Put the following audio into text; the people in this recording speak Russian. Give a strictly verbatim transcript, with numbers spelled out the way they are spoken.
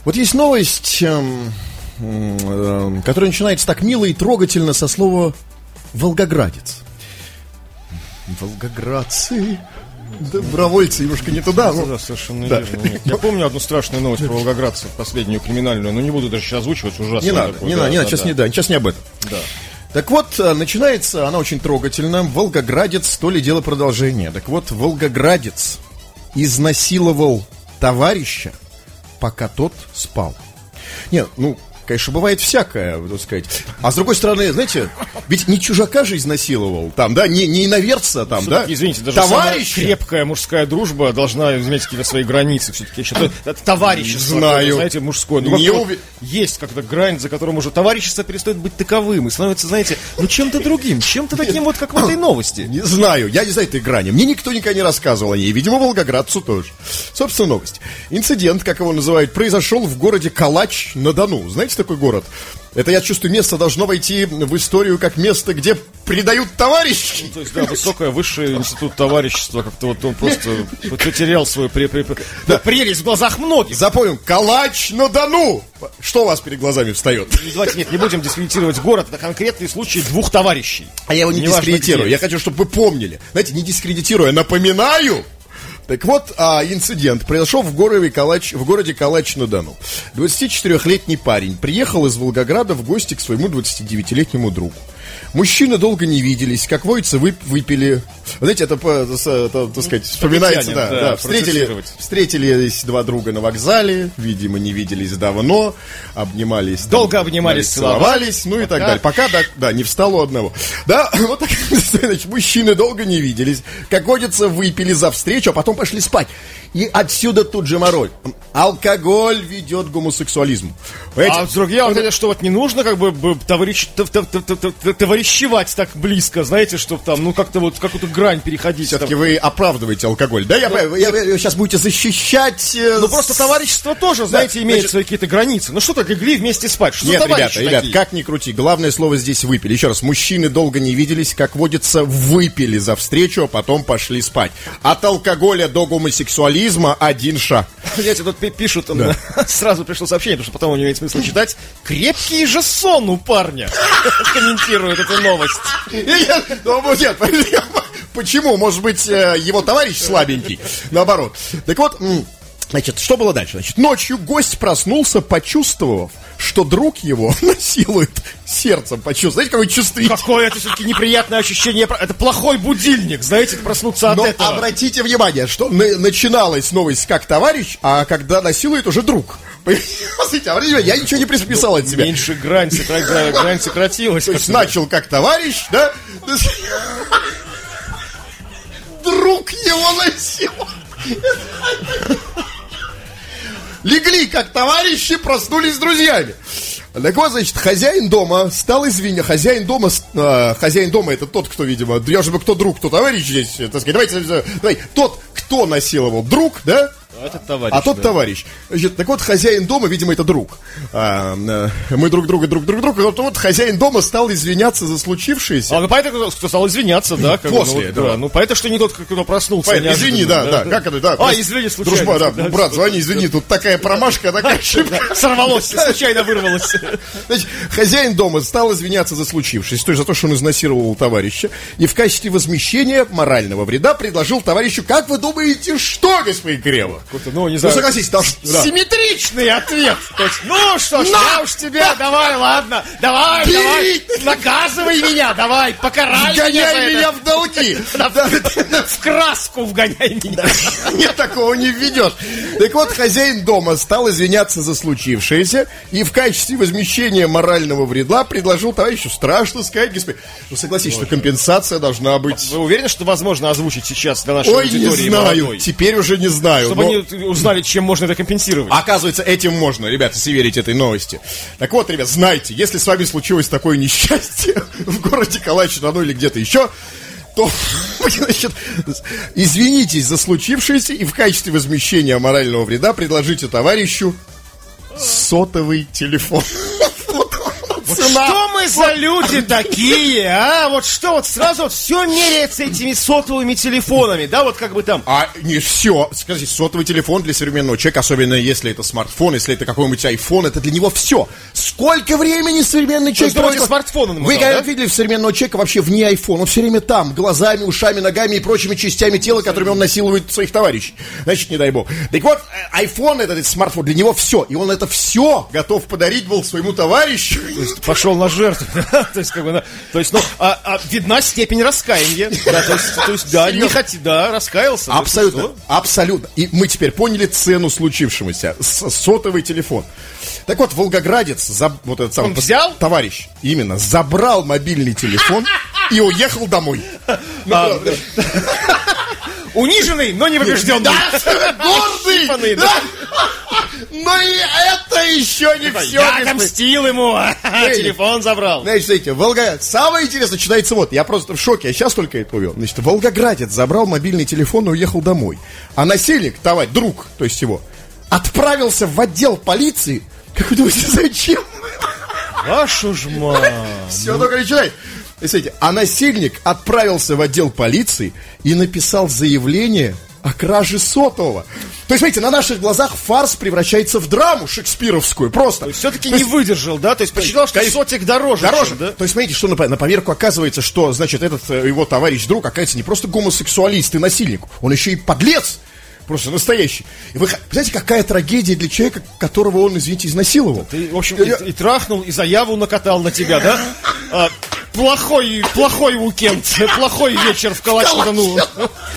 Вот есть новость, эм, э, которая начинается так мило и трогательно со слова «волгоградец». Волгоградцы, добровольцы, немножко не туда. Да, но... да, совершенно да. верно. Нет. Я помню одну страшную новость про волгоградцев, последнюю криминальную, но не буду даже сейчас озвучивать, ужасно. Не надо, такое, не да, надо, не да, надо, сейчас, да. Не, да, сейчас не об этом. Да. Так вот, начинается она очень трогательно. Волгоградец, то ли дело продолжение. Так вот, волгоградец изнасиловал товарища, пока тот спал. Нет, ну, конечно, бывает всякое, так сказать. А с другой стороны, знаете, ведь не чужака же изнасиловал, там, да, не, не иноверца, там, да, извините, даже товарища. Самая крепкая мужская дружба должна иметь какие-то свои границы. Все-таки это, это товарищество, знаю. знаете, мужское. Ну, не вот, ув... есть как-то грань, за которым уже товарищество перестает быть таковым и становится, знаете, ну чем-то другим, чем-то таким вот, как в этой новости. Не знаю, я не знаю этой грани. Мне никто никогда не рассказывал о ней. Видимо, волгоградцу тоже. Собственно, новость. Инцидент, как его называют, произошел в городе Калач-на-Дону. Знаете такой город? Это, я чувствую, место должно войти в историю как место, где предают товарищей. Ну, то есть, да, высокое, высший институт товарищества. Как-то вот он просто потерял свою при, при, при, да. прелесть в глазах многих. Запомнил, Калач-на-Дону. Что у вас перед глазами встает? Давайте, нет, не будем дискредитировать город. Это конкретный случай двух товарищей. А я его не, не дискредитирую. Я хочу, чтобы вы помнили. Знаете, не дискредитирую, а напоминаю. Так вот, а, инцидент произошел в городе, Калач, в городе Калач-на-Дону. двадцатичетырёхлетний парень приехал из Волгограда в гости к своему двадцатидевятилетнему другу. Мужчины долго не виделись, как водится, вып- выпили. Знаете, это, это, это так сказать, вспоминается, да, да, да. Встретили, встретились два друга на вокзале, видимо, не виделись давно, обнимались. Долго там, обнимались, целовались, целовались, ну и так далее. Пока, да, да, не встало одного. Да, вот так, значит, мужчины долго не виделись, как водится, выпили за встречу, а потом пошли спать. И отсюда тут же мороль. Алкоголь ведет к гомосексуализму. Понимаете? А с другой стороны, что вот не нужно как бы товарищ, товарищевать так близко, знаете, чтобы там, ну как-то вот какую-то грань переходить. Все-таки там. вы оправдываете алкоголь, да? Я, ну, я, я, я сейчас будете защищать. Э, ну просто товарищество тоже, знаете, да, имеет значит... свои какие-то границы. Ну что так легли вместе спать? Что Нет, за ребята, такие? ребят, как ни крути, главное слово здесь выпили. Еще раз, мужчины долго не виделись, как водится, выпили за встречу, а потом пошли спать. От алкоголя до гомосексуализма один шаг. Знаете, тут пишут, да. Сразу пришло сообщение, потому что потом у него нет смысла читать. Крепкий же сон у парня. Комментирует эту новость. Нет, почему? Может быть, его товарищ слабенький. Наоборот. Так вот, значит, что было дальше? Значит, ночью гость проснулся, почувствовав, что друг его насилует сердцем, почувствовав. Знаете, какой чувствительный? Какое это все-таки неприятное ощущение. Это плохой будильник, знаете, проснуться от Но этого. обратите внимание, что начиналась новость как товарищ, а когда насилует уже друг. Смотрите, обратите внимание, я ничего не присписал от себя. Меньше грань, грань сократилась. То есть начал как товарищ, да? Друг его насилует. Легли как товарищи, проснулись с друзьями. Так вот, значит, хозяин дома стал извиняться. Хозяин дома, э, хозяин дома это тот, кто, видимо, я же бы кто друг, кто товарищ здесь, так сказать. Давайте, давай, тот, кто насиловал, друг, да? А, этот товарищ, а тот да. товарищ. Значит, так вот, хозяин дома, видимо, это друг. А, а, мы друг друга, друг друг друга. Вот, вот хозяин дома стал извиняться за случившееся. А, ну, поэтому кто стал извиняться, да? Как После, бы, ну, да. да. Ну, поэтому, что не тот, кто проснулся. Поэтому, извини, да, да, да. Как это, да. А, извини, случайно. Дружба, да, да, брат, звони, извини, тут такая промашка, такая ошибка. Сорвалось, случайно вырвалось. Значит, хозяин дома стал извиняться за случившееся, то есть за то, что он изнасиловал товарища, и в качестве возмещения морального вреда предложил товарищу, как вы думаете, что, господин Кремов? Ну, не знаю. Ну, согласитесь, там, да. Симметричный ответ. То есть, ну что ж, На! я уж тебя, давай, ладно, давай, Бери! давай, наказывай меня, давай, покарай Вгоняй меня в долги. В краску вгоняй меня. Нет, такого не введешь. Так вот, хозяин дома стал извиняться за случившееся и в качестве возмещения морального вреда предложил товарищу, страшно сказать, господин. Ну, согласитесь, что компенсация должна быть. Вы уверены, что возможно озвучить сейчас для нашей Ой, аудитории? не знаю, молодой? теперь уже не знаю. Чтобы но... они узнали, чем можно это компенсировать. Оказывается, этим можно, ребята, если верить этой новости. Так вот, ребят, знайте, если с вами случилось такое несчастье в городе Калач-на-Дону или где-то еще, то, значит, извинитесь за случившееся и в качестве возмещения морального вреда предложите товарищу сотовый телефон. вот цена. Что мы за люди такие, а? Вот что, вот сразу вот все меряется этими сотовыми телефонами, да, вот как бы там. А не все. Скажите, сотовый телефон для современного человека, особенно если это смартфон, если это какой-нибудь айфон, это для него все. Сколько времени современный человек проводит проводит... смартфоном? Вы да? видели современного человека вообще вне айфона? Он все время там, глазами, ушами, ногами и прочими частями тела, которыми он насилует своих товарищей. Значит, не дай бог. Так вот, айфон, этот, этот смартфон, для него все. И он это все готов подарить был своему товарищу. То есть пошел на жертву. То есть, как бы, то есть, ну, а, а видна степень раскаяния. Да, то есть, то есть, да, не хотел, да, раскаялся. Абсолютно, абсолютно. И мы теперь поняли цену случившемуся. С- сотовый телефон. Так вот, волгоградец, за, вот этот самый Он взял? товарищ, именно, забрал мобильный телефон и уехал домой. А, униженный, но не побежденный. Гордый! Но и это еще не все. Я отомстил ему, телефон забрал. Значит, смотрите, Волгоградец. Самое интересное начинается вот. Я просто в шоке, я сейчас только это увел. Значит, волгоградец забрал мобильный телефон и уехал домой. А насильник, товарищ, друг, то есть его, отправился в отдел полиции. Как вы думаете, зачем? Вашу ж мать. Все только начинает. Смотрите, а насильник отправился в отдел полиции и написал заявление о краже сотового. То есть, смотрите, на наших глазах фарс превращается в драму шекспировскую. Просто. Все-таки не выдержал, да? То есть посчитал, что сотик дороже. Дороже, чем, да? То есть, смотрите, что на, на поверку оказывается, что, значит, этот его товарищ-друг, оказывается, не просто гомосексуалист и насильник, он еще и подлец. Просто настоящий. И вы знаете, какая трагедия для человека, которого он, извините, изнасиловал? Ты, в общем, и, и трахнул, и заяву накатал на тебя, да? А, плохой, плохой уикенд, плохой вечер в Калач-на-Дону.